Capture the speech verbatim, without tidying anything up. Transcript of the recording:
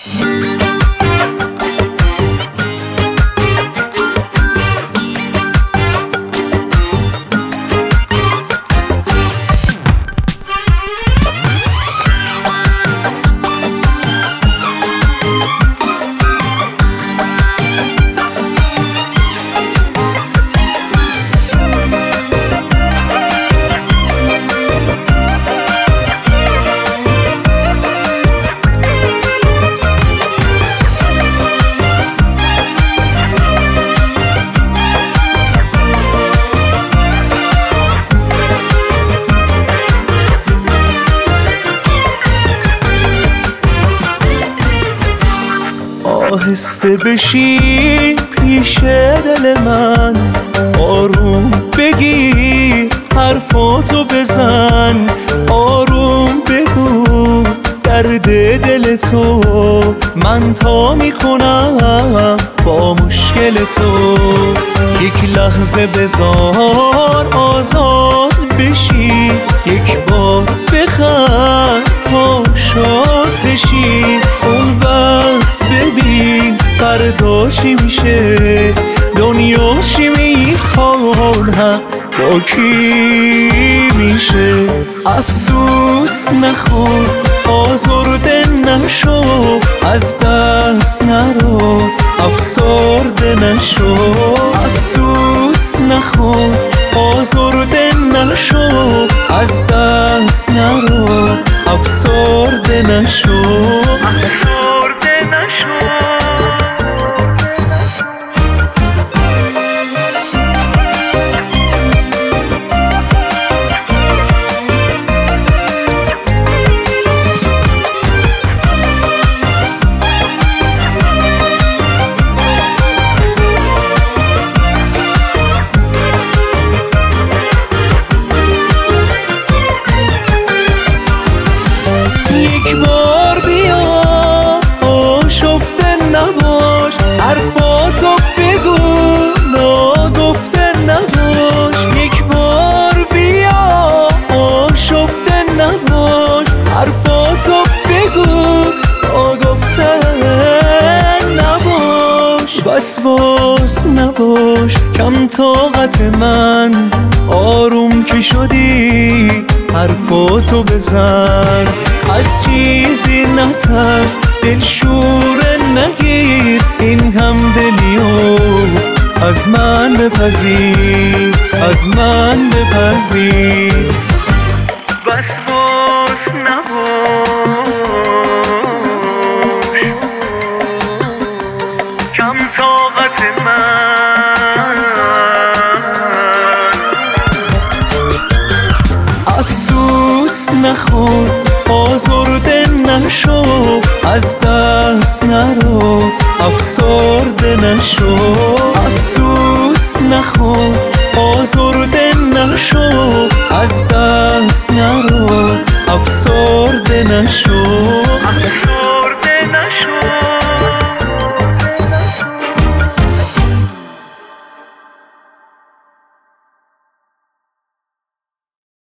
آهسته بشین پیش دل من، آروم بگیر حرفاتو بزن، آروم بگو درد دل تو، من تا میکنم با مشکل تو. یک لحظه بذار آزاد بشی، یک بار بخند تا شاد بشی، اون وقت ببین فردا چی میشه، دنیا چی میخواد با کی میشه. افسوس نخور آزرده نشو، از دست نرو افسرده نشو. افسوس نخور آزرده نشو، از دست نرو افسرده نشو. افسرده نشو. یک بار بیا آشفته نباش، حرفاتو بگو ناگفته نباش. یک بار بیا آشفته نباش، حرفاتو بگو ناگفته نباش. وسواس نباش کم طاقت من، آروم که شدی حرفاتو بزن. از چیزی نترس دل شوره نگیر، این هم دلیو از من بپذیر، از من بپذیر. وسواس نباش کم طاقت من. افسوس نخور آزرده نشو، از دست نرو افسرده نشو. افسوس نخور آزرده نشو، از دست نرو افسرده نشو.